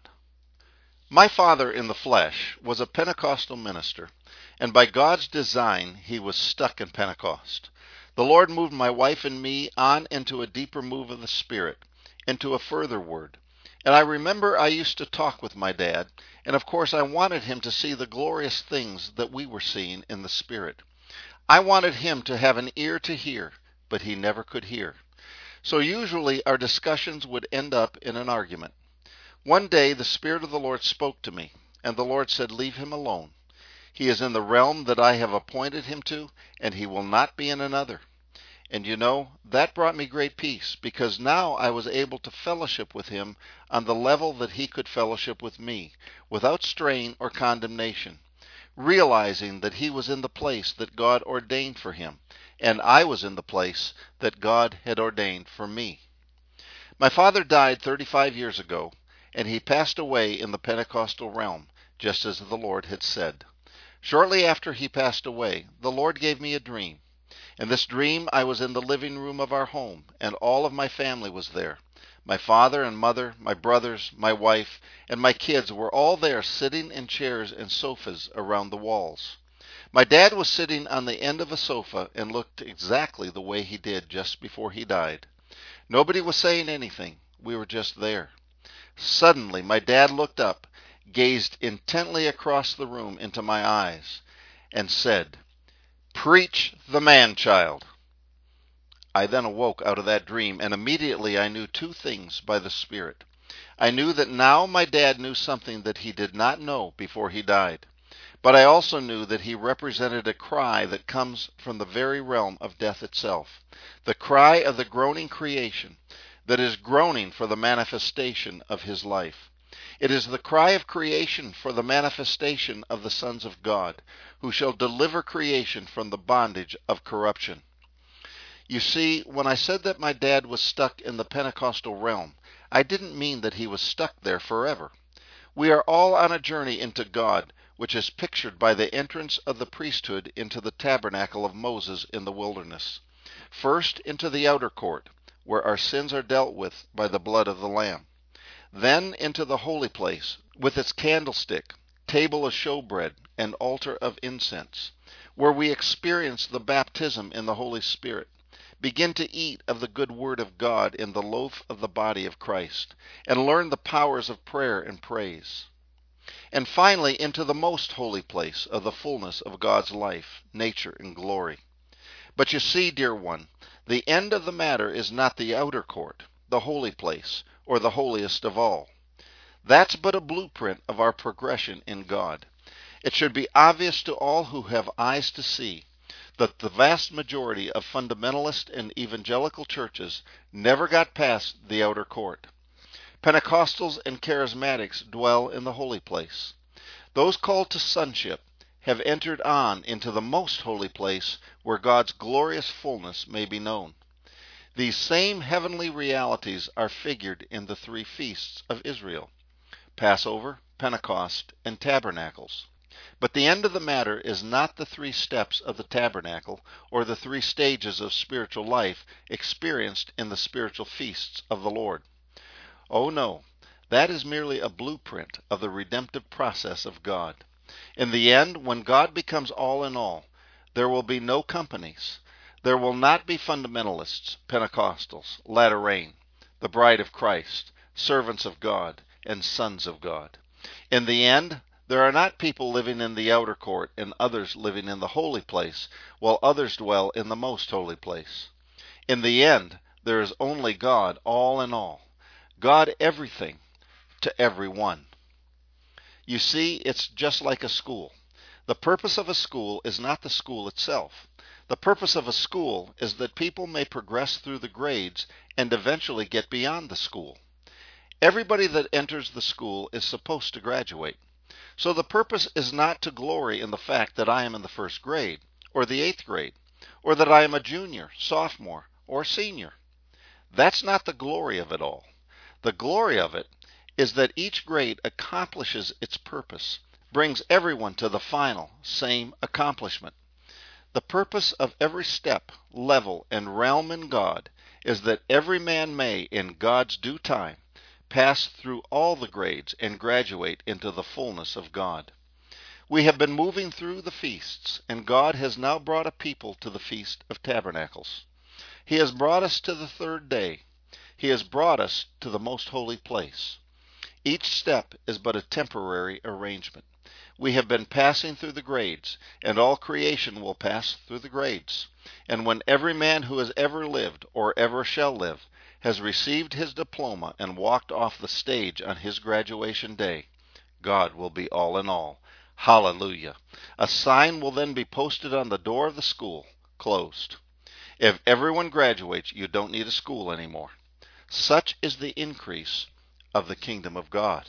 My father in the flesh was a Pentecostal minister, and by God's design he was stuck in Pentecost. The Lord moved my wife and me on into a deeper move of the Spirit, into a further word. And I remember I used to talk with my dad, and of course I wanted him to see the glorious things that we were seeing in the Spirit. I wanted him to have an ear to hear, but he never could hear. So usually our discussions would end up in an argument. One day the Spirit of the Lord spoke to me, and the Lord said, "Leave him alone. He is in the realm that I have appointed him to, and he will not be in another." And you know, that brought me great peace, because now I was able to fellowship with him on the level that he could fellowship with me, without strain or condemnation, realizing that he was in the place that God ordained for him, and I was in the place that God had ordained for me. My father died 35 years ago, and he passed away in the Pentecostal realm, just as the Lord had said. Shortly after he passed away, the Lord gave me a dream. In this dream, I was in the living room of our home, and all of my family was there. My father and mother, my brothers, my wife, and my kids were all there sitting in chairs and sofas around the walls. My dad was sitting on the end of a sofa and looked exactly the way he did just before he died. Nobody was saying anything. We were just there. Suddenly, my dad looked up, gazed intently across the room into my eyes, and said, "Preach the man-child." I then awoke out of that dream, and immediately I knew two things by the Spirit. I knew that now my dad knew something that he did not know before he died. But I also knew that he represented a cry that comes from the very realm of death itself, the cry of the groaning creation that is groaning for the manifestation of his life. It is the cry of creation for the manifestation of the sons of God, who shall deliver creation from the bondage of corruption. You see, when I said that my dad was stuck in the Pentecostal realm, I didn't mean that he was stuck there forever. We are all on a journey into God, which is pictured by the entrance of the priesthood into the tabernacle of Moses in the wilderness. First into the outer court, where our sins are dealt with by the blood of the Lamb. Then into the holy place, with its candlestick, table of showbread, and altar of incense, where we experience the baptism in the Holy Spirit, begin to eat of the good word of God in the loaf of the body of Christ, and learn the powers of prayer and praise. And finally into the most holy place of the fullness of God's life, nature, and glory. But you see, dear one, the end of the matter is not the outer court, the holy place, or the holiest of all. That's but a blueprint of our progression in God. It should be obvious to all who have eyes to see that the vast majority of fundamentalist and evangelical churches never got past the outer court. Pentecostals and charismatics dwell in the holy place. Those called to sonship have entered on into the most holy place where God's glorious fullness may be known. These same heavenly realities are figured in the three feasts of Israel: Passover, Pentecost, and Tabernacles. But the end of the matter is not the three steps of the tabernacle or the three stages of spiritual life experienced in the spiritual feasts of the Lord. Oh no, that is merely a blueprint of the redemptive process of God. In the end, when God becomes all in all, there will be no companies. There will not be fundamentalists, Pentecostals, latter rain, the bride of Christ, servants of God, and sons of God. In the end, there are not people living in the outer court and others living in the holy place, while others dwell in the most holy place. In the end, there is only God all in all, God everything to everyone. You see, it's just like a school. The purpose of a school is not the school itself. The purpose of a school is that people may progress through the grades and eventually get beyond the school. Everybody that enters the school is supposed to graduate. So the purpose is not to glory in the fact that I am in the first grade, or the 8th grade, or that I am a junior, sophomore, or senior. That's not the glory of it all. The glory of it is that each grade accomplishes its purpose, brings everyone to the final, same accomplishment. The purpose of every step, level, and realm in God is that every man may, in God's due time, pass through all the grades and graduate into the fullness of God. We have been moving through the feasts, and God has now brought a people to the Feast of Tabernacles. He has brought us to the third day. He has brought us to the most holy place. Each step is but a temporary arrangement. We have been passing through the grades, and all creation will pass through the grades. And when every man who has ever lived, or ever shall live, has received his diploma and walked off the stage on his graduation day, God will be all in all. Hallelujah. A sign will then be posted on the door of the school, closed. If everyone graduates, you don't need a school anymore. Such is the increase of the kingdom of God.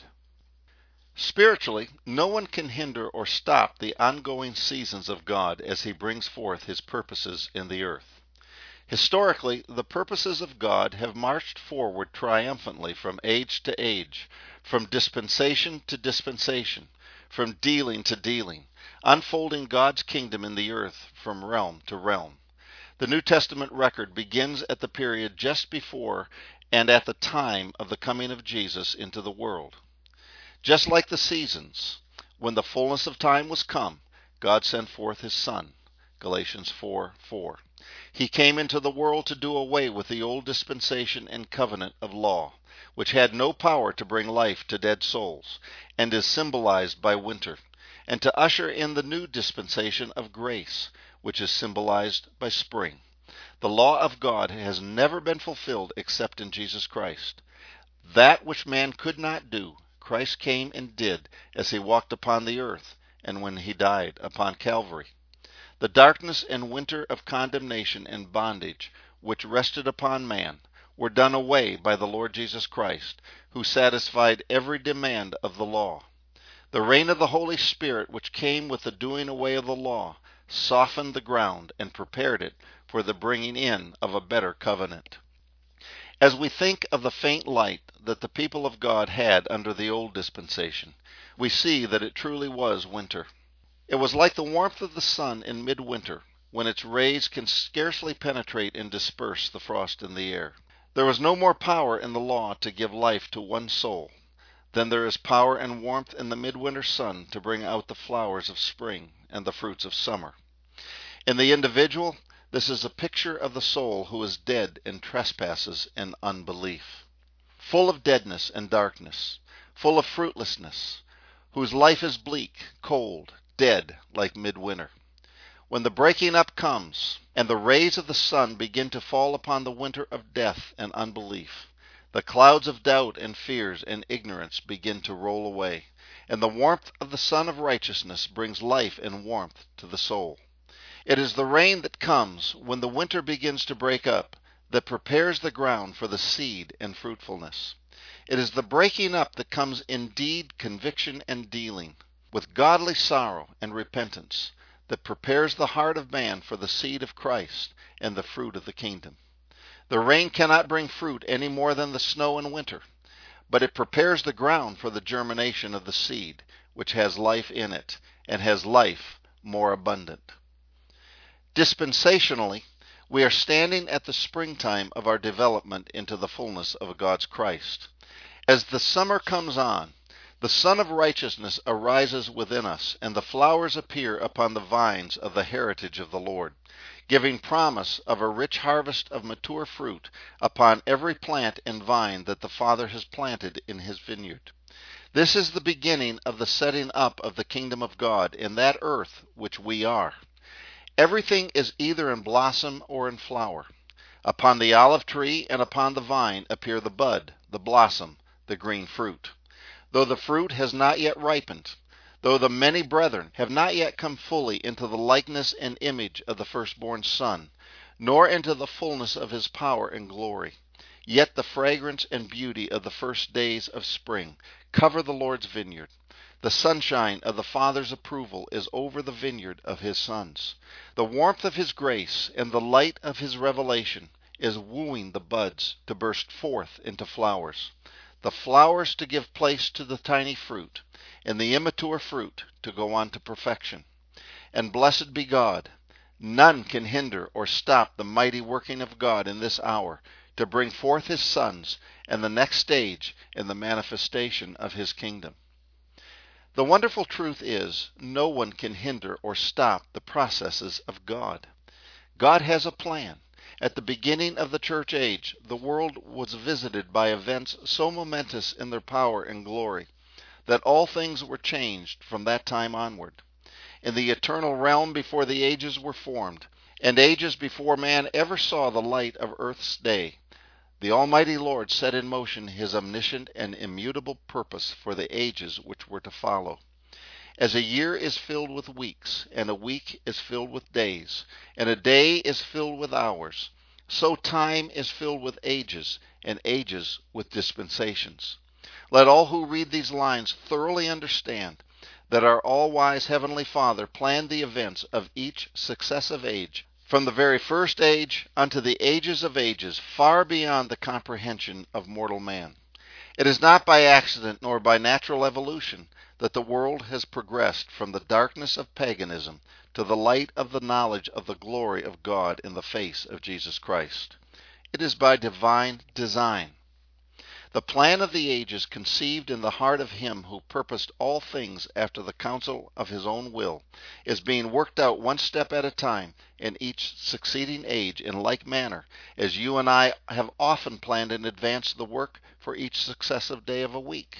Spiritually, no one can hinder or stop the ongoing seasons of God as He brings forth His purposes in the earth. Historically, the purposes of God have marched forward triumphantly from age to age, from dispensation to dispensation, from dealing to dealing, unfolding God's kingdom in the earth from realm to realm. The New Testament record begins at the period just before and at the time of the coming of Jesus into the world. Just like the seasons, when the fullness of time was come, God sent forth His Son. Galatians 4:4. He came into the world to do away with the old dispensation and covenant of law, which had no power to bring life to dead souls, and is symbolized by winter, and to usher in the new dispensation of grace, which is symbolized by spring. The law of God has never been fulfilled except in Jesus Christ. That which man could not do, Christ came and did as He walked upon the earth and when He died upon Calvary. The darkness and winter of condemnation and bondage which rested upon man were done away by the Lord Jesus Christ, who satisfied every demand of the law. The reign of the Holy Spirit, which came with the doing away of the law, softened the ground and prepared it for the bringing in of a better covenant. As we think of the faint light that the people of God had under the old dispensation, we see that it truly was winter. It was like the warmth of the sun in midwinter, when its rays can scarcely penetrate and disperse the frost in the air. There was no more power in the law to give life to one soul than there is power and warmth in the midwinter sun to bring out the flowers of spring and the fruits of summer. In the individual, this is a picture of the soul who is dead in trespasses and unbelief, full of deadness and darkness, full of fruitlessness, whose life is bleak, cold, dead like midwinter. When the breaking up comes, and the rays of the sun begin to fall upon the winter of death and unbelief, the clouds of doubt and fears and ignorance begin to roll away, and the warmth of the sun of righteousness brings life and warmth to the soul. It is the rain that comes when the winter begins to break up that prepares the ground for the seed and fruitfulness. It is the breaking up that comes in deed, conviction, and dealing, with godly sorrow and repentance, that prepares the heart of man for the seed of Christ and the fruit of the kingdom. The rain cannot bring fruit any more than the snow in winter, but it prepares the ground for the germination of the seed, which has life in it, and has life more abundant. Dispensationally, we are standing at the springtime of our development into the fullness of God's Christ. As the summer comes on, the Sun of Righteousness arises within us, and the flowers appear upon the vines of the heritage of the Lord, giving promise of a rich harvest of mature fruit upon every plant and vine that the Father has planted in his vineyard. This is the beginning of the setting up of the kingdom of God in that earth which we are. Everything is either in blossom or in flower. Upon the olive tree and upon the vine appear the bud, the blossom, the green fruit. Though the fruit has not yet ripened, though the many brethren have not yet come fully into the likeness and image of the firstborn Son, nor into the fullness of his power and glory, yet the fragrance and beauty of the first days of spring cover the Lord's vineyard. The sunshine of the Father's approval is over the vineyard of his sons. The warmth of his grace and the light of his revelation is wooing the buds to burst forth into flowers, the flowers to give place to the tiny fruit, and the immature fruit to go on to perfection. And blessed be God, none can hinder or stop the mighty working of God in this hour to bring forth his sons and the next stage in the manifestation of his kingdom. The wonderful truth is, no one can hinder or stop the processes of God. God has a plan. At the beginning of the church age, the world was visited by events so momentous in their power and glory that all things were changed from that time onward. In the eternal realm before the ages were formed, and ages before man ever saw the light of earth's day, the Almighty Lord set in motion his omniscient and immutable purpose for the ages which were to follow. As a year is filled with weeks, and a week is filled with days, and a day is filled with hours, so time is filled with ages, and ages with dispensations. Let all who read these lines thoroughly understand that our all-wise Heavenly Father planned the events of each successive age, from the very first age unto the ages of ages, far beyond the comprehension of mortal man. It is not by accident nor by natural evolution that the world has progressed from the darkness of paganism to the light of the knowledge of the glory of God in the face of Jesus Christ. It is by divine design. The plan of the ages conceived in the heart of him who purposed all things after the counsel of his own will is being worked out one step at a time in each succeeding age in like manner as you and I have often planned in advance the work for each successive day of a week.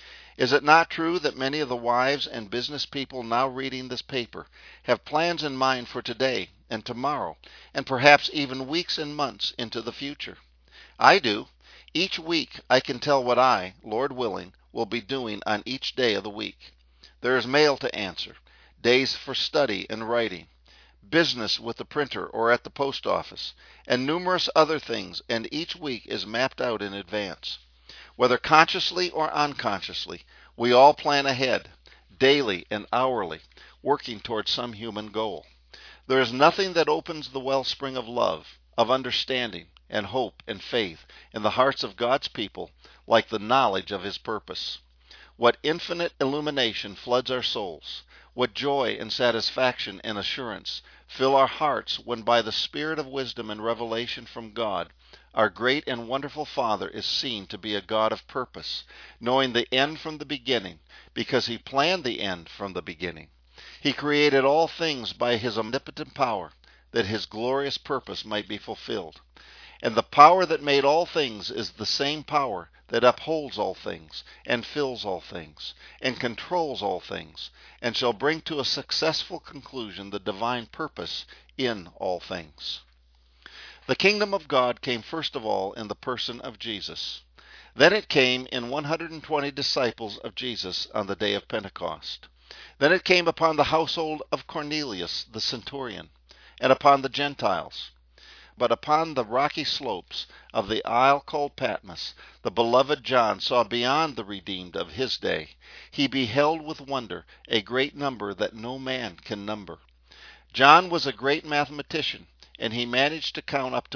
Is it not true that many of the wives and business people now reading this paper have plans in mind for today and tomorrow, and perhaps even weeks and months into the future? I do. Each week I can tell what I, Lord willing, will be doing on each day of the week. There is mail to answer, days for study and writing, business with the printer or at the post office, and numerous other things, and each week is mapped out in advance. Whether consciously or unconsciously, we all plan ahead, daily and hourly, working towards some human goal. There is nothing that opens the wellspring of love, of understanding, and hope and faith in the hearts of God's people like the knowledge of His purpose. What infinite illumination floods our souls, what joy and satisfaction and assurance fill our hearts when by the Spirit of wisdom and revelation from God, our great and wonderful Father is seen to be a God of purpose, knowing the end from the beginning, because He planned the end from the beginning. He created all things by His omnipotent power, that His glorious purpose might be fulfilled. And the power that made all things is the same power that upholds all things, and fills all things, and controls all things, and shall bring to a successful conclusion the divine purpose in all things. The kingdom of God came first of all in the person of Jesus. Then it came in 120 disciples of Jesus on the day of Pentecost. Then it came upon the household of Cornelius the centurion, and upon the Gentiles. But upon the rocky slopes of the isle called Patmos, the beloved John saw beyond the redeemed of his day. He beheld with wonder a great number that no man can number. John was a great mathematician, and he managed to count up to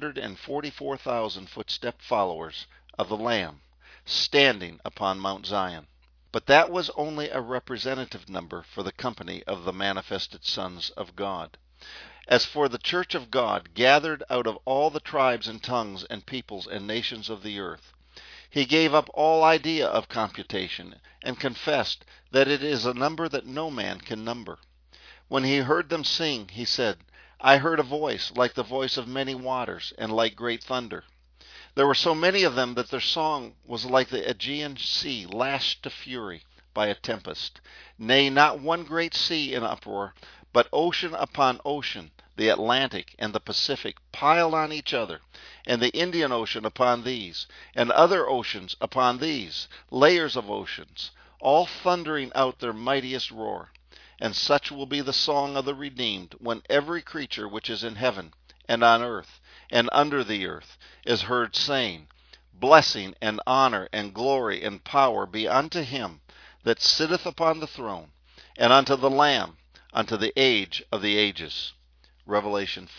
144,000 footstep followers of the Lamb, standing upon Mount Zion. But that was only a representative number for the company of the manifested sons of God. As for the church of God, gathered out of all the tribes and tongues and peoples and nations of the earth, he gave up all idea of computation and confessed that it is a number that no man can number. When he heard them sing, he said, I heard a voice like the voice of many waters and like great thunder. There were so many of them that their song was like the Aegean Sea lashed to fury by a tempest. Nay, not one great sea in uproar, but ocean upon ocean, the Atlantic and the Pacific piled on each other, and the Indian Ocean upon these, and other oceans upon these, layers of oceans, all thundering out their mightiest roar. And such will be the song of the redeemed when every creature which is in heaven and on earth and under the earth is heard saying, Blessing and honor and glory and power be unto Him that sitteth upon the throne, and unto the Lamb, unto the age of the ages. Revelation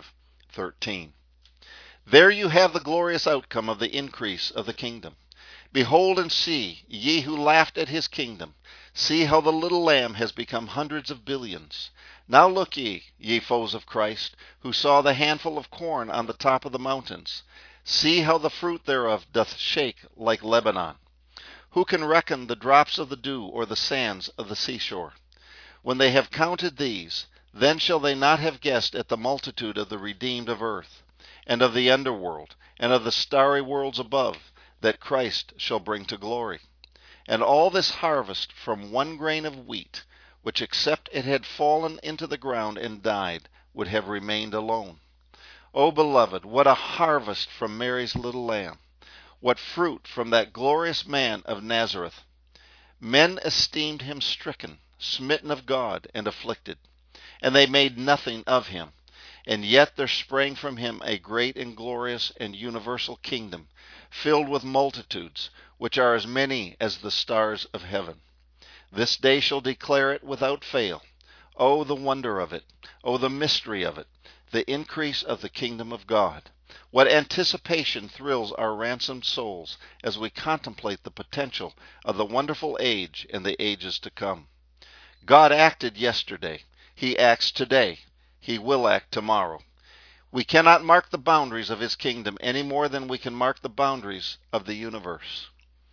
5:13. There you have the glorious outcome of the increase of the kingdom. Behold and see, ye who laughed at His kingdom, see how the little lamb has become hundreds of billions. Now look ye foes of Christ, who saw the handful of corn on the top of the mountains. See how the fruit thereof doth shake like Lebanon. Who can reckon the drops of the dew or the sands of the seashore? When they have counted these, then shall they not have guessed at the multitude of the redeemed of earth, and of the underworld, and of the starry worlds above, that Christ shall bring to glory. And all this harvest from one grain of wheat, which except it had fallen into the ground and died, would have remained alone. O beloved, what a harvest from Mary's little lamb! What fruit from that glorious man of Nazareth! Men esteemed Him stricken, smitten of God, and afflicted, and they made nothing of Him. And yet there sprang from Him a great and glorious and universal kingdom, filled with multitudes, which are as many as the stars of heaven. This day shall declare it without fail. Oh, the wonder of it! Oh, the mystery of it! The increase of the kingdom of God! What anticipation thrills our ransomed souls as we contemplate the potential of the wonderful age and the ages to come. God acted yesterday. He acts today. He will act tomorrow. We cannot mark the boundaries of His kingdom any more than we can mark the boundaries of the universe.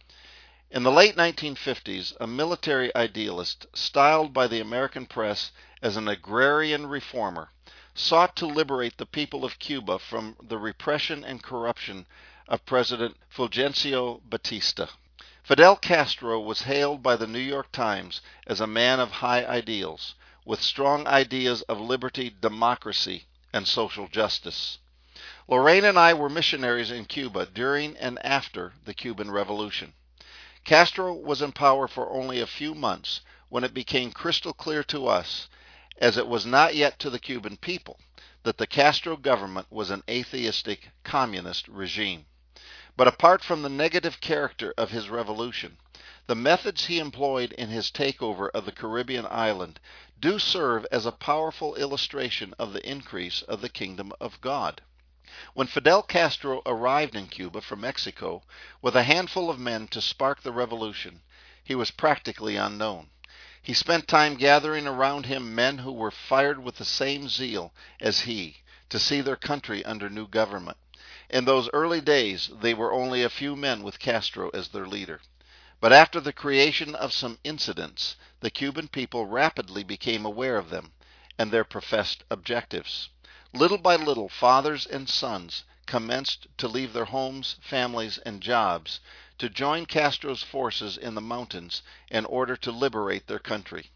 In the late 1950s, a military idealist, styled by the American press as an agrarian reformer, sought to liberate the people of Cuba from the repression and corruption of President Fulgencio Batista. Fidel Castro was hailed by the New York Times as a man of high ideals, with strong ideas of liberty, democracy, and social justice. Lorraine and I were missionaries in Cuba during and after the Cuban Revolution. Castro was in power for only a few months when it became crystal clear to us, as it was not yet to the Cuban people, that the Castro government was an atheistic communist regime. But apart from the negative character of his revolution, The methods he employed in his takeover of the Caribbean island do serve as a powerful illustration of the increase of the kingdom of God. When Fidel Castro arrived in Cuba from Mexico with a handful of men to spark the revolution, he was practically unknown. He spent time gathering around him men who were fired with the same zeal as he to see their country under new government. In those early days, they were only a few men with Castro as their leader. But after the creation of some incidents, the Cuban people rapidly became aware of them and their professed objectives. Little by little, fathers and sons commenced to leave their homes, families, and jobs to join Castro's forces in the mountains in order to liberate their country.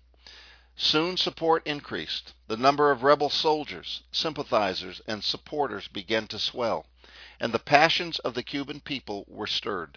Soon support increased. The number of rebel soldiers, sympathizers, and supporters began to swell, and the passions of the Cuban people were stirred.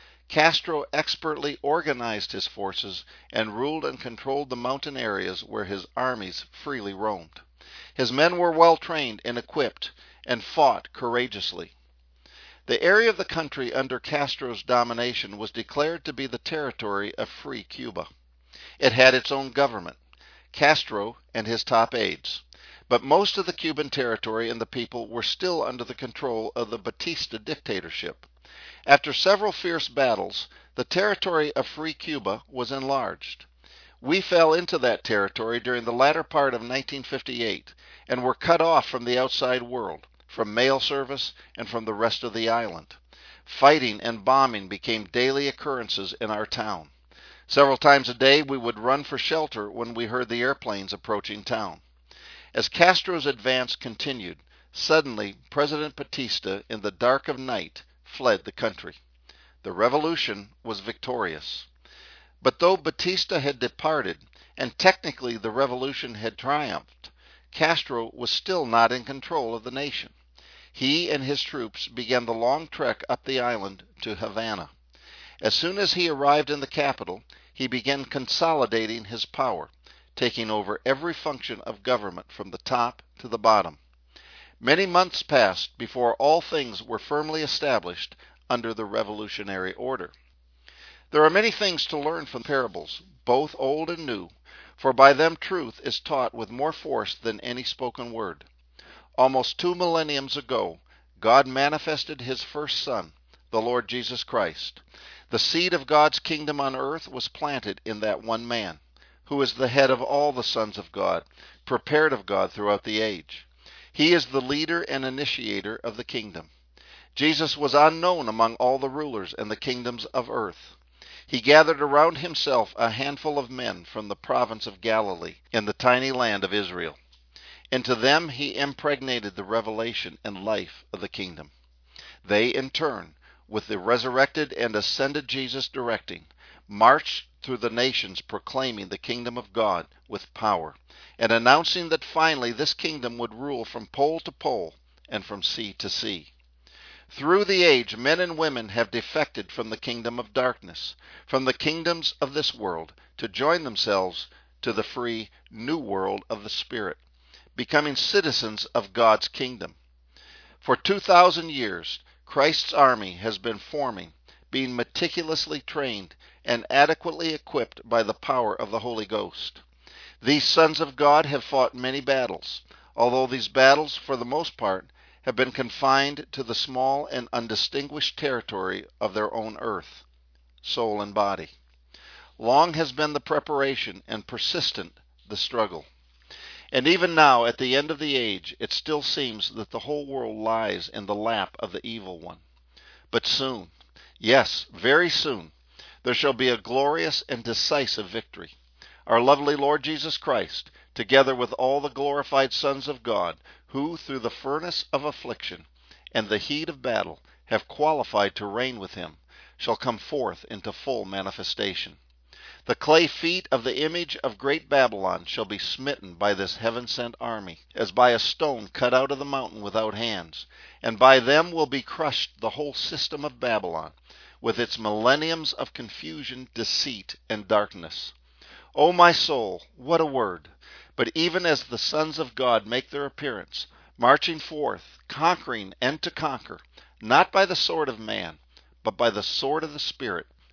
Castro expertly organized his forces and ruled and controlled the mountain areas where his armies freely roamed. His men were well trained and equipped and fought courageously. The area of the country under Castro's domination was declared to be the territory of Free Cuba. It had its own government, Castro and his top aides, but most of the Cuban territory and the people were still under the control of the Batista dictatorship. After several fierce battles, the territory of Free Cuba was enlarged. We fell into that territory during the latter part of 1958 and were cut off from the outside world, from mail service, and from the rest of the island. Fighting and bombing became daily occurrences in our town. Several times a day we would run for shelter when we heard the airplanes approaching town. As Castro's advance continued, suddenly President Batista, in the dark of night, fled the country. The revolution was victorious. But though Batista had departed, and technically the revolution had triumphed, Castro was still not in control of the nation. He and his troops began the long trek up the island to Havana. As soon as he arrived in the capital, he began consolidating his power, taking over every function of government from the top to the bottom. Many months passed before all things were firmly established under the revolutionary order. There are many things to learn from parables, both old and new, for by them truth is taught with more force than any spoken word. Almost 2 millenniums ago, God manifested his first Son, the Lord Jesus Christ. The seed of God's kingdom on earth was planted in that one man, who is the head of all the sons of God, prepared of God throughout the age. He is the leader and initiator of the kingdom. Jesus was unknown among all the rulers and the kingdoms of earth. He gathered around himself a handful of men from the province of Galilee in the tiny land of Israel. Into them he impregnated the revelation and life of the kingdom. They, in turn, with the resurrected and ascended Jesus directing, marched through the nations proclaiming the kingdom of God with power, and announcing that finally this kingdom would rule from pole to pole and from sea to sea. Through the age, men and women have defected from the kingdom of darkness, from the kingdoms of this world, to join themselves to the free new world of the Spirit, becoming citizens of God's kingdom. For 2,000 years, Christ's army has been forming, being meticulously trained and adequately equipped by the power of the Holy Ghost. These sons of God have fought many battles, although these battles, for the most part, have been confined to the small and undistinguished territory of their own earth, soul and body. Long has been the preparation and persistent the struggle. And even now, at the end of the age, it still seems that the whole world lies in the lap of the evil one. But soon, yes, very soon, there shall be a glorious and decisive victory. Our lovely Lord Jesus Christ, together with all the glorified sons of God, who, through the furnace of affliction and the heat of battle, have qualified to reign with him, shall come forth into full manifestation. The clay feet of the image of great Babylon shall be smitten by this heaven-sent army, as by a stone cut out of the mountain without hands, and by them will be crushed the whole system of Babylon, with its millenniums of confusion, deceit, and darkness. O my soul, what a word! But even as the sons of God make their appearance, marching forth, conquering and to conquer, not by the sword of man, but by the sword of the Spirit,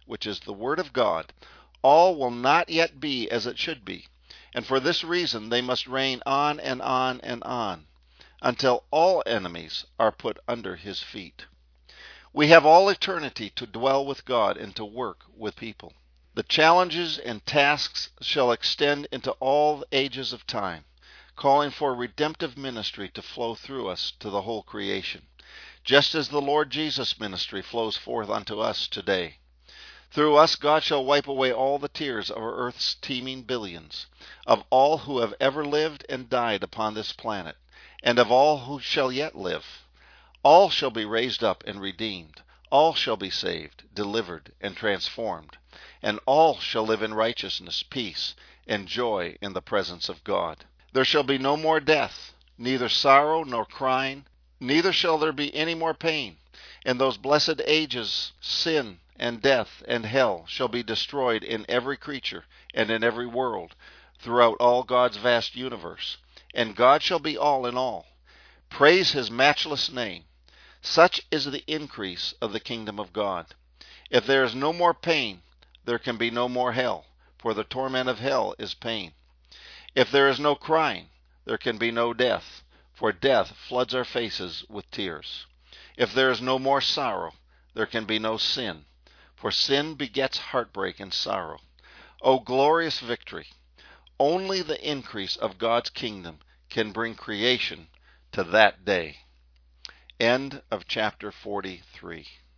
which is the Word of God, all will not yet be as it should be. And for this reason they must reign on and on and on, until all enemies are put under his feet. We have all eternity to dwell with God and to work with people. The challenges and tasks shall extend into all ages of time, calling for redemptive ministry to flow through us to the whole creation, just as the Lord Jesus' ministry flows forth unto us today. Through us God shall wipe away all the tears of earth's teeming billions, of all who have ever lived and died upon this planet, and of all who shall yet live. All shall be raised up and redeemed. All shall be saved, delivered, and transformed. And all shall live in righteousness, peace, and joy in the presence of God. There shall be no more death, neither sorrow nor crying, neither shall there be any more pain. In those blessed ages, sin and death and hell shall be destroyed in every creature and in every world, throughout all God's vast universe. And God shall be all in all. Praise his matchless name. Such is the increase of the kingdom of God. If there is no more pain, there can be no more hell, for the torment of hell is pain. If there is no crying, there can be no death, for death floods our faces with tears. If there is no more sorrow, there can be no sin, for sin begets heartbreak and sorrow. O glorious victory! Only the increase of God's kingdom can bring creation to that day. End of chapter 43.